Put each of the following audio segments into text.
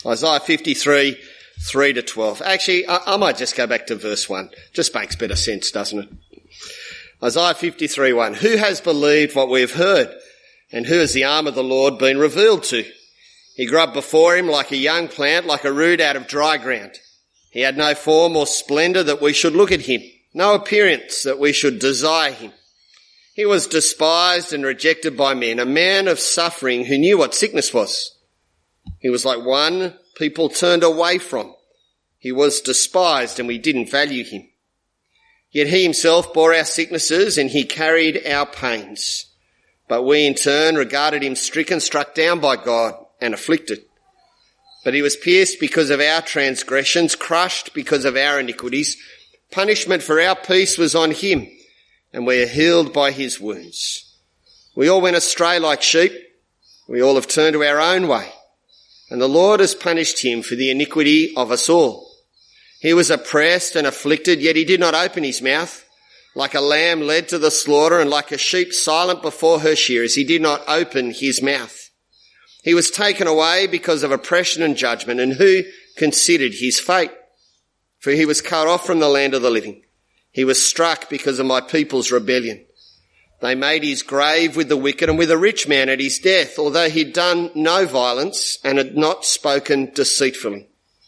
Isaiah 53, 3 to 12. Actually, I might just go back to verse 1. Just makes better sense, doesn't it? Isaiah 53, 1. Who has believed what we have heard? And who has the arm of the Lord been revealed to? He grew up before him like a young plant, like a root out of dry ground. He had no form or splendour that we should look at him, no appearance that we should desire him. He was despised and rejected by men, a man of suffering who knew what sickness was. He was like one people turned away from. He was despised and we didn't value him. Yet he himself bore our sicknesses and he carried our pains. But we in turn regarded him stricken, struck down by God and afflicted. But he was pierced because of our transgressions, crushed because of our iniquities. Punishment for our peace was on him, and we are healed by his wounds. We all went astray like sheep. We all have turned to our own way. And the Lord has punished him for the iniquity of us all. He was oppressed and afflicted, yet he did not open his mouth. Like a lamb led to the slaughter and like a sheep silent before her shearers, he did not open his mouth. He was taken away because of oppression and judgment, and who considered his fate? For he was cut off from the land of the living. He was struck because of my people's rebellion. They made his grave with the wicked and with a rich man at his death, although he'd done no violence and had not spoken deceitfully.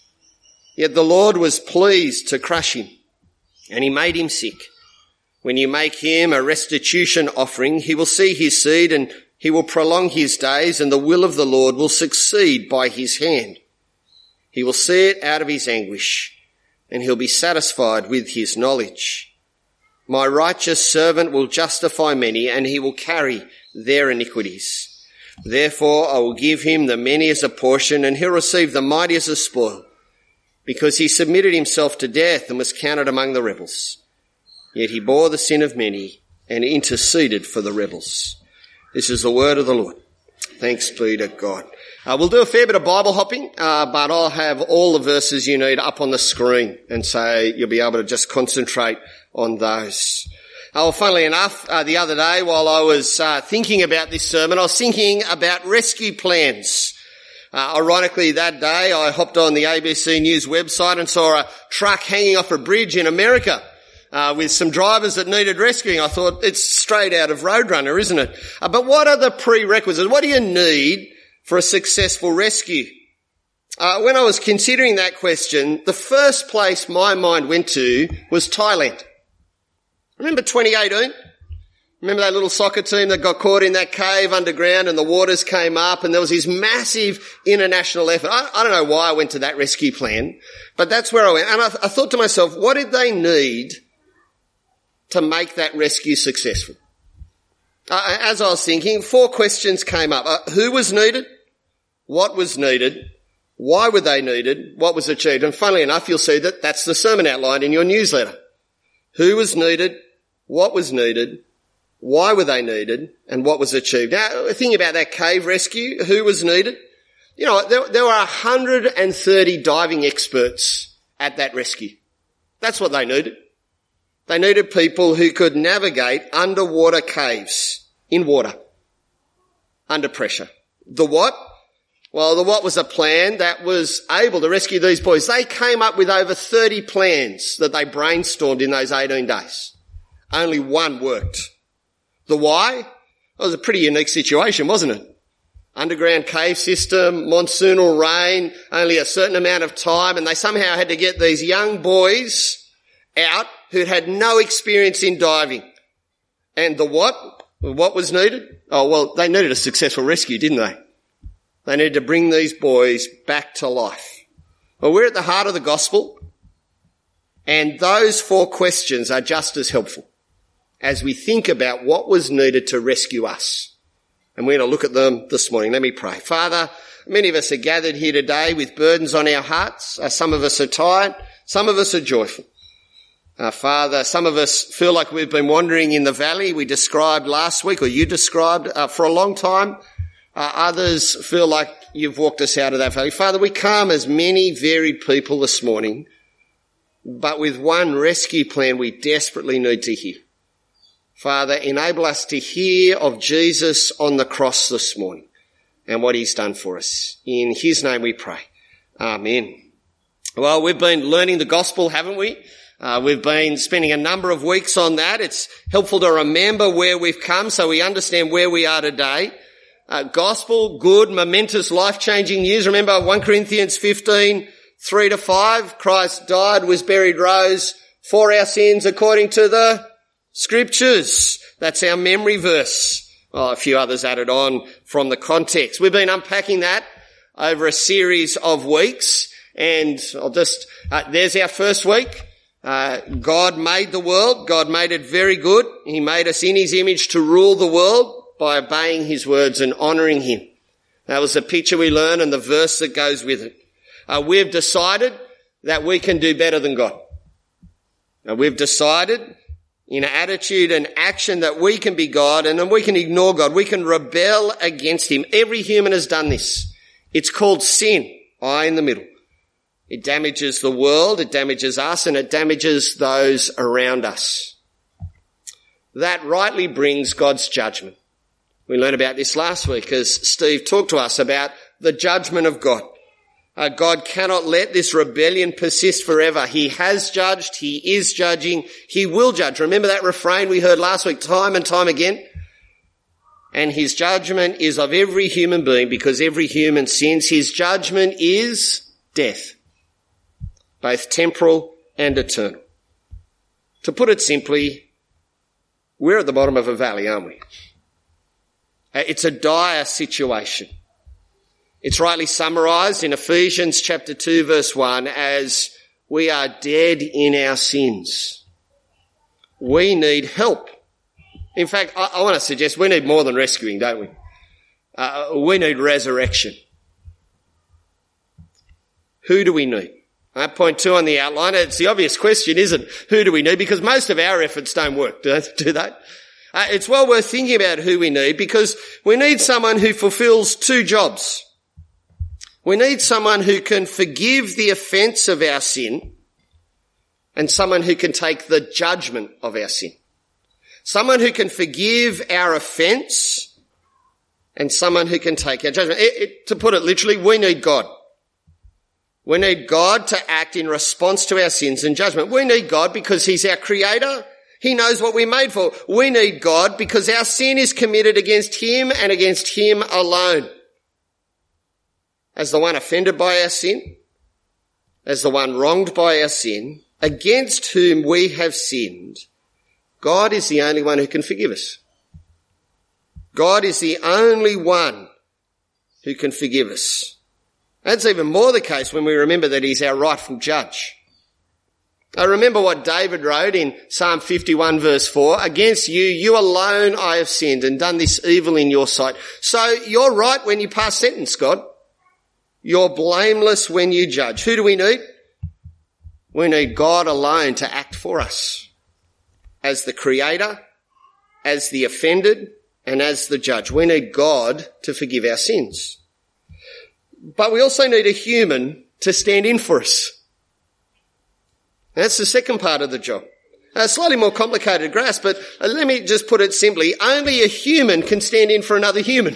Yet the Lord was pleased to crush him, and he made him sick. When you make him a restitution offering, he will see his seed and he will prolong his days, and the will of the Lord will succeed by his hand. He will see it out of his anguish, and he'll be satisfied with his knowledge. My righteous servant will justify many, and he will carry their iniquities. Therefore I will give him the many as a portion, and he'll receive the mighty as a spoil, because he submitted himself to death and was counted among the rebels. Yet he bore the sin of many and interceded for the rebels. This is the word of the Lord. Thanks be to God. We'll do a fair bit of Bible hopping, but I'll have all the verses you need up on the screen, and so you'll be able to just concentrate on those. Well, funnily enough, the other day while I was thinking about this sermon, I was thinking about rescue plans. Ironically, that day I hopped on the ABC News website and saw a truck hanging off a bridge in America with some drivers that needed rescuing. I thought, it's straight out of Roadrunner, isn't it? But what are the prerequisites? What do you need for a successful rescue? When I was considering that question, the first place my mind went to was Thailand. Remember 2018? Remember that little soccer team that got caught in that cave underground and the waters came up and there was this massive international effort? I don't know why I went to that rescue plan, but that's where I went. And I thought to myself, what did they need to make that rescue successful? As I was thinking, 4 questions came up. Who was needed? What was needed? Why were they needed? What was achieved? And funnily enough, you'll see that that's the sermon outline in your newsletter. Who was needed? What was needed? Why were they needed? And what was achieved? Now, think about that cave rescue. Who was needed? You know, there were 130 diving experts at that rescue. That's what they needed. They needed people who could navigate underwater caves in water, under pressure. The what? Well, the what was a plan that was able to rescue these boys. They came up with over 30 plans that they brainstormed in those 18 days. Only one worked. The why? It was a pretty unique situation, wasn't it? Underground cave system, monsoonal rain, only a certain amount of time, and they somehow had to get these young boys out who'd had no experience in diving. And the what? What was needed? Oh, well, they needed a successful rescue, didn't they? They needed to bring these boys back to life. Well, we're at the heart of the gospel, and those 4 questions are just as helpful as we think about what was needed to rescue us. And we're going to look at them this morning. Let me pray. Father, many of us are gathered here today with burdens on our hearts. Some of us are tired. Some of us are joyful. Father, some of us feel like we've been wandering in the valley we described last week, or you described for a long time. Others feel like you've walked us out of that valley. Father, we come as many varied people this morning, but with one rescue plan we desperately need to hear. Father, enable us to hear of Jesus on the cross this morning and what he's done for us. In his name we pray. Amen. Well, we've been learning the gospel, haven't we? We've been spending a number of weeks on that. It's helpful to remember where we've come so we understand where we are today. Gospel, good, momentous, life-changing news. Remember 1 Corinthians 15, 3-5. Christ died, was buried, rose for our sins according to the Scriptures. That's our memory verse. Well, a few others added on from the context. We've been unpacking that over a series of weeks, and there's our first week. God made the world. God made it very good. He made us in his image to rule the world by obeying his words and honouring him. That was the picture we learned and the verse that goes with it. We've decided that we can do better than God. We've decided in attitude and action that we can be God and then we can ignore God. We can rebel against him. Every human has done this. It's called sin. I in the middle. It damages the world, it damages us, and it damages those around us. That rightly brings God's judgment. We learned about this last week as Steve talked to us about the judgment of God. God cannot let this rebellion persist forever. He has judged, he is judging, he will judge. Remember that refrain we heard last week time and time again? And his judgment is of every human being because every human sins. His judgment is death, both temporal and eternal. To put it simply, we're at the bottom of a valley, aren't we? It's a dire situation. It's rightly summarised in Ephesians chapter 2 verse 1 as we are dead in our sins. We need help. In fact, I want to suggest we need more than rescuing, don't we? We need resurrection. Who do we need? Point 2 on the outline. It's the obvious question, isn't it? Who do we need? Because most of our efforts don't work, do they? It's well worth thinking about who we need because we need someone who fulfills two jobs. We need someone who can forgive the offence of our sin and someone who can take the judgment of our sin. Someone who can forgive our offence and someone who can take our judgment. To put it literally, we need God. We need God to act in response to our sins and judgment. We need God because he's our creator. He knows what we're made for. We need God because our sin is committed against him and against him alone. As the one offended by our sin, as the one wronged by our sin, against whom we have sinned, God is the only one who can forgive us. God is the only one who can forgive us. That's even more the case when we remember that he's our rightful judge. I remember what David wrote in Psalm 51 verse 4, against you alone I have sinned and done this evil in your sight. So you're right when you pass sentence, God. You're blameless when you judge. Who do we need? We need God alone to act for us as the creator, as the offended, and as the judge. We need God to forgive our sins. But we also need a human to stand in for us. That's the second part of the job. Slightly more complicated to grasp, but let me just put it simply. Only a human can stand in for another human.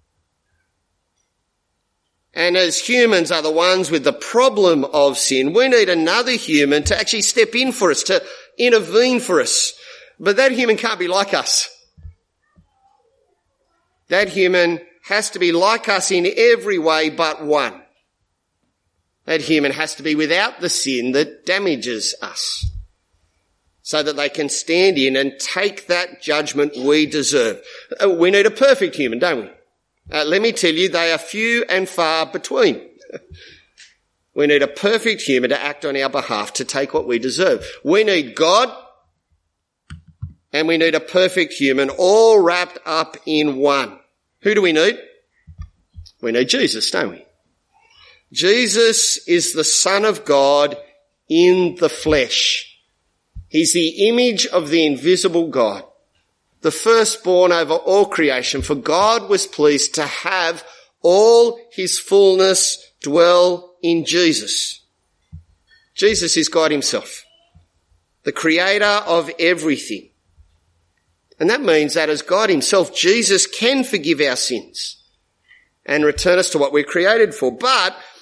And as humans are the ones with the problem of sin, we need another human to actually step in for us, to intervene for us. But that human can't be like us. That human has to be like us in every way but one. That human has to be without the sin that damages us, so that they can stand in and take that judgment we deserve. We need a perfect human, don't we? Let me tell you, they are few and far between. We need a perfect human to act on our behalf to take what we deserve. We need God and we need a perfect human all wrapped up in one. Who do we need? We need Jesus, don't we? Jesus is the Son of God in the flesh. He's the image of the invisible God, the firstborn over all creation, for God was pleased to have all his fullness dwell in Jesus. Jesus is God himself, the creator of everything. And that means that as God himself, Jesus can forgive our sins and return us to what we're created for. But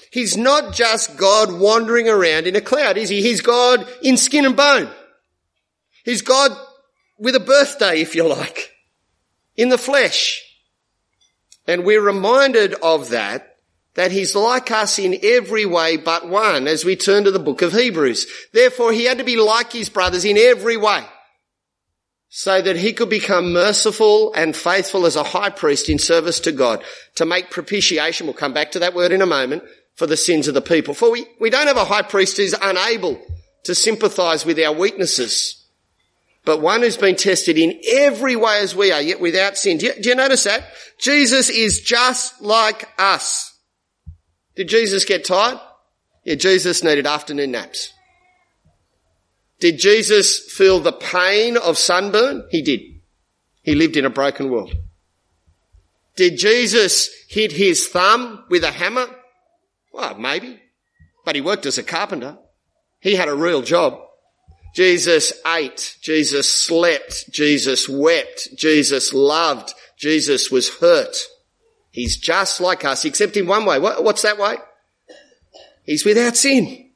He's not just God wandering around in a cloud, is he? He's God in skin and bone. He's God with a birthday, if you like, in the flesh. And we're reminded of that he's like us in every way but one as we turn to the book of Hebrews. Therefore, he had to be like his brothers in every way so that he could become merciful and faithful as a high priest in service to God to make propitiation, we'll come back to that word in a moment, for the sins of the people. For we don't have a high priest who's unable to sympathise with our weaknesses, but one who's been tested in every way as we are, yet without sin. Do you notice that? Jesus is just like us. Did Jesus get tired? Yeah, Jesus needed afternoon naps. Did Jesus feel the pain of sunburn? He did. He lived in a broken world. Did Jesus hit his thumb with a hammer? Well, maybe. But he worked as a carpenter. He had a real job. Jesus ate. Jesus slept. Jesus wept. Jesus loved. Jesus was hurt. He's just like us, except in one way. What's that way? He's without sin.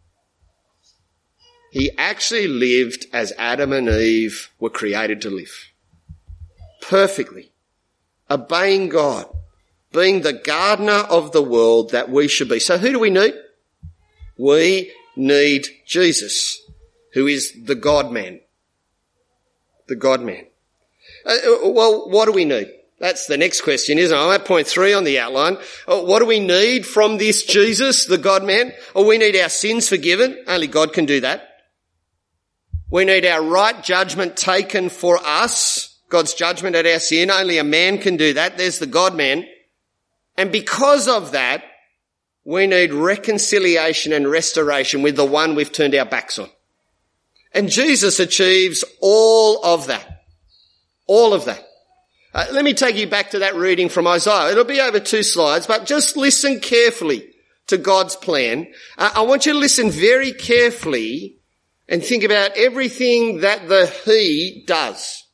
He actually lived as Adam and Eve were created to live. Perfectly. Obeying God. Being the gardener of the world that we should be. So who do we need? We need Jesus, who is the God-man. The God-man. Well, what do we need? That's the next question, isn't it? I'm at point 3 on the outline. What do we need from this Jesus, the God-man? We need our sins forgiven. Only God can do that. We need our right judgment taken for us. God's judgment at our sin. Only a man can do that. There's the God-man. And because of that, we need reconciliation and restoration with the one we've turned our backs on. And Jesus achieves all of that. All of that. Let me take you back to that reading from Isaiah. It'll be over 2 slides, but just listen carefully to God's plan. I want you to listen very carefully and think about everything that the He does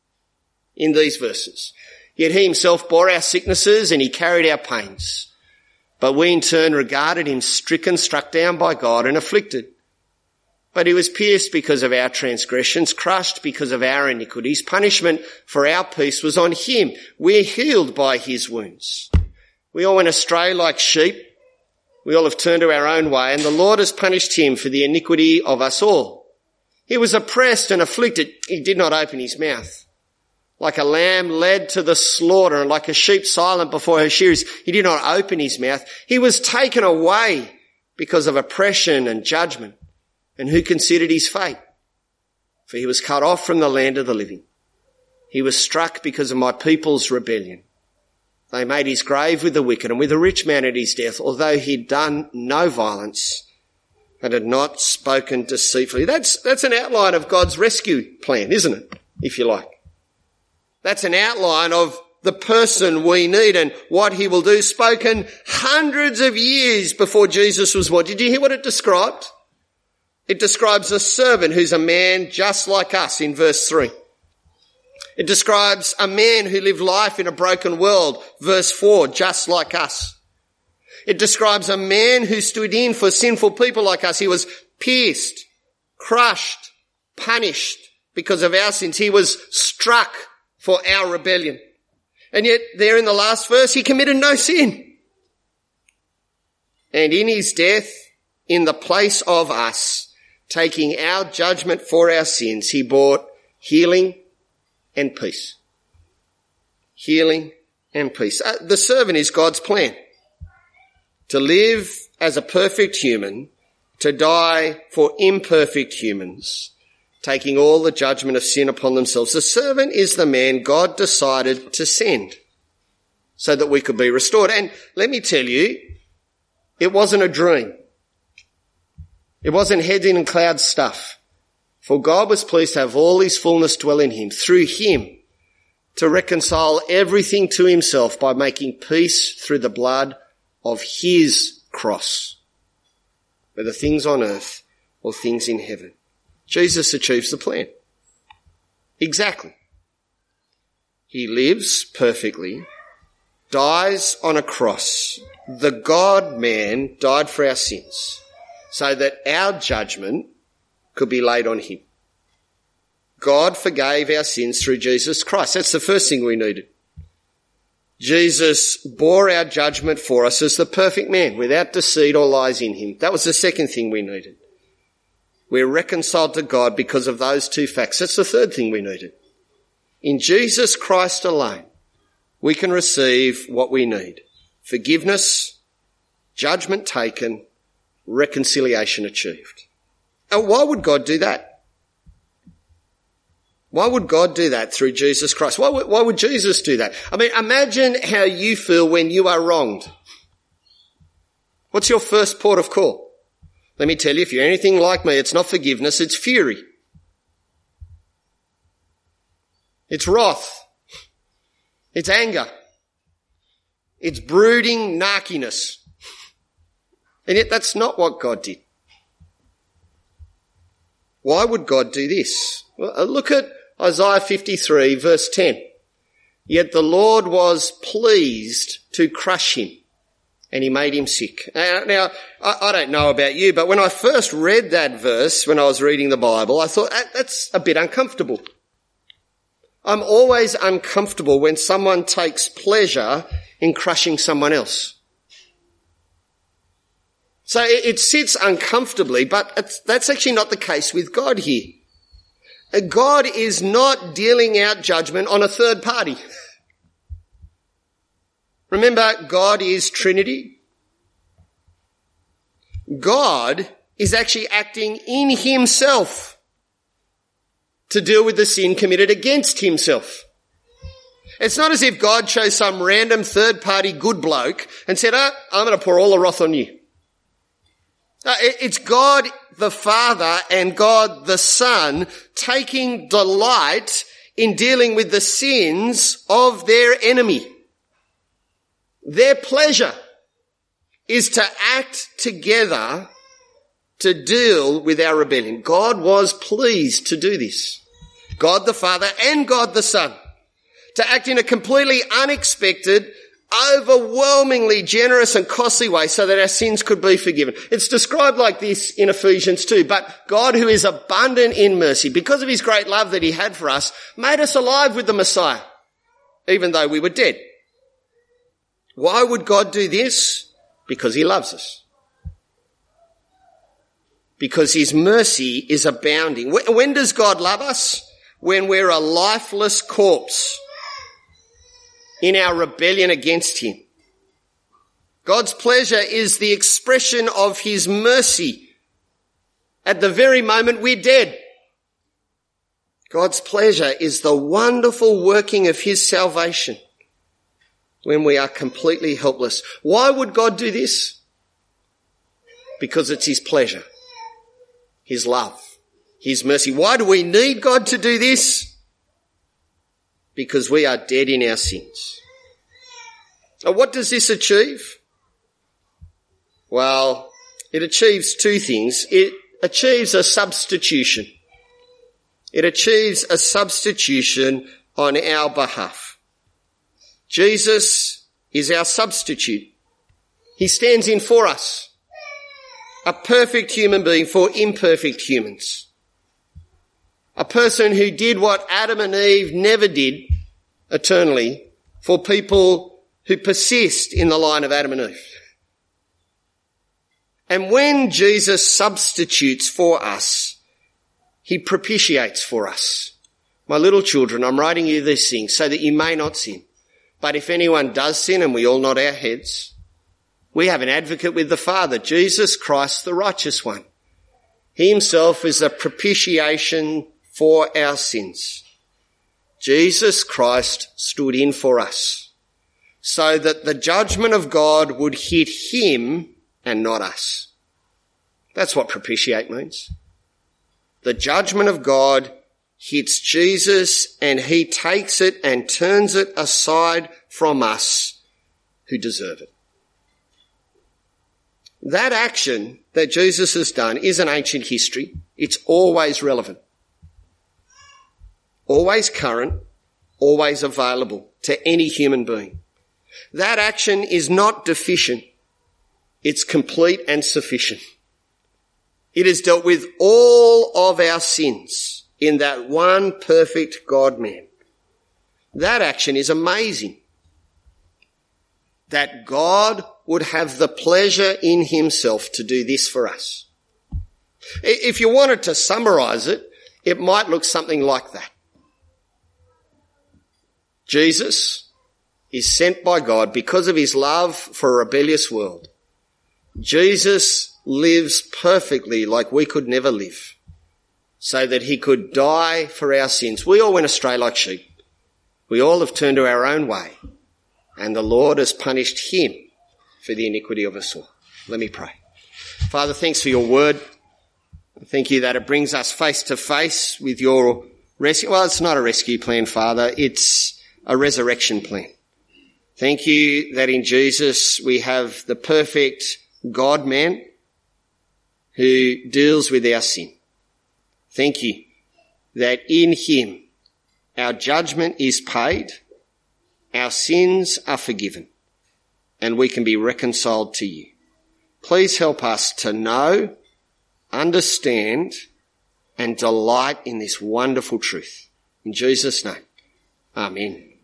in these verses. Yet He Himself bore our sicknesses and He carried our pains. But we in turn regarded Him stricken, struck down by God and afflicted. But He was pierced because of our transgressions, crushed because of our iniquities. Punishment for our peace was on Him. We're healed by His wounds. We all went astray like sheep. We all have turned to our own way, and the Lord has punished Him for the iniquity of us all. He was oppressed and afflicted. He did not open His mouth. Like a lamb led to the slaughter, and like a sheep silent before her shearers, He did not open His mouth. He was taken away because of oppression and judgment. And who considered His fate? For He was cut off from the land of the living. He was struck because of my people's rebellion. They made His grave with the wicked and with a rich man at His death, although He'd done no violence and had not spoken deceitfully. That's an outline of God's rescue plan, isn't it? If you like. That's an outline of the person we need and what He will do, spoken hundreds of years before Jesus was born. Did you hear what it described? It describes a servant who's a man just like us in verse 3. It describes a man who lived life in a broken world, verse 4, just like us. It describes a man who stood in for sinful people like us. He was pierced, crushed, punished because of our sins. He was struck for our rebellion. And yet there in the last verse, He committed no sin. And in His death, in the place of us, taking our judgment for our sins, He brought healing and peace. Healing and peace. The servant is God's plan. To live as a perfect human, to die for imperfect humans, taking all the judgment of sin upon themselves. The servant is the man God decided to send so that we could be restored. And let me tell you, it wasn't a dream. It wasn't head in clouds stuff. For God was pleased to have all His fullness dwell in Him, through Him, to reconcile everything to Himself by making peace through the blood of His cross, whether things on earth or things in heaven. Jesus achieves the plan. Exactly. He lives perfectly, dies on a cross. The God-man died for our sins so that our judgment could be laid on him. God forgave our sins through Jesus Christ. That's the first thing we needed. Jesus bore our judgment for us as the perfect man, without deceit or lies in him. That was the second thing we needed. We're reconciled to God because of those two facts. That's the third thing we needed. In Jesus Christ alone, we can receive what we need: forgiveness, judgment taken, reconciliation achieved. And why would God do that? Why would God do that through Jesus Christ? Why would Jesus do that? I mean, imagine how you feel when you are wronged. What's your first port of call? Let me tell you, if you're anything like me, it's not forgiveness, it's fury. It's wrath. It's anger. It's brooding narkiness. And yet that's not what God did. Why would God do this? Well, look at Isaiah 53 verse 10. Yet the Lord was pleased to crush him, and he made him sick. Now, I don't know about you, but when I first read that verse, when I was reading the Bible, I thought, that's a bit uncomfortable. I'm always uncomfortable when someone takes pleasure in crushing someone else. So it sits uncomfortably, but that's actually not the case with God here. God is not dealing out judgment on a third party. Remember, God is Trinity. God is actually acting in himself to deal with the sin committed against himself. It's not as if God chose some random third party good bloke and said, I'm going to pour all the wrath on you. It's God the Father and God the Son taking delight in dealing with the sins of their enemy. Their pleasure is to act together to deal with our rebellion. God was pleased to do this. God the Father and God the Son, to act in a completely unexpected, overwhelmingly generous and costly way so that our sins could be forgiven. It's described like this in Ephesians 2. But God, who is abundant in mercy, because of his great love that he had for us, made us alive with the Messiah, even though we were dead. Why would God do this? Because he loves us. Because his mercy is abounding. When does God love us? When we're a lifeless corpse in our rebellion against him. God's pleasure is the expression of his mercy at the very moment we're dead. God's pleasure is the wonderful working of his salvation when we are completely helpless. Why would God do this? Because it's his pleasure, his love, his mercy. Why do we need God to do this? Because we are dead in our sins. And what does this achieve? Well, it achieves two things. It achieves a substitution. It achieves a substitution on our behalf. Jesus is our substitute. He stands in for us. A perfect human being for imperfect humans. A person who did what Adam and Eve never did eternally for people who persist in the line of Adam and Eve. And when Jesus substitutes for us, he propitiates for us. My little children, I'm writing you these things so that you may not sin. But if anyone does sin, and we all nod our heads, we have an advocate with the Father, Jesus Christ, the righteous one. He himself is a propitiation for our sins. Jesus Christ stood in for us so that the judgment of God would hit him and not us. That's what propitiate means. The judgment of God hits Jesus and he takes it and turns it aside from us who deserve it. That action that Jesus has done is an ancient history. It's always relevant. Always current, always available to any human being. That action is not deficient. It's complete and sufficient. It has dealt with all of our sins in that one perfect God-man. That action is amazing. That God would have the pleasure in himself to do this for us. If you wanted to summarise it, it might look something like that. Jesus is sent by God because of his love for a rebellious world. Jesus lives perfectly like we could never live, so that he could die for our sins. We all went astray like sheep. We all have turned to our own way, and the Lord has punished him for the iniquity of us all. Let me pray. Father, thanks for your word. Thank you that it brings us face to face with your rescue. Well, it's not a rescue plan, Father. It's a resurrection plan. Thank you that in Jesus we have the perfect God-man who deals with our sin. Thank you that in him our judgment is paid, our sins are forgiven, and we can be reconciled to you. Please help us to know, understand, and delight in this wonderful truth. In Jesus' name, amen.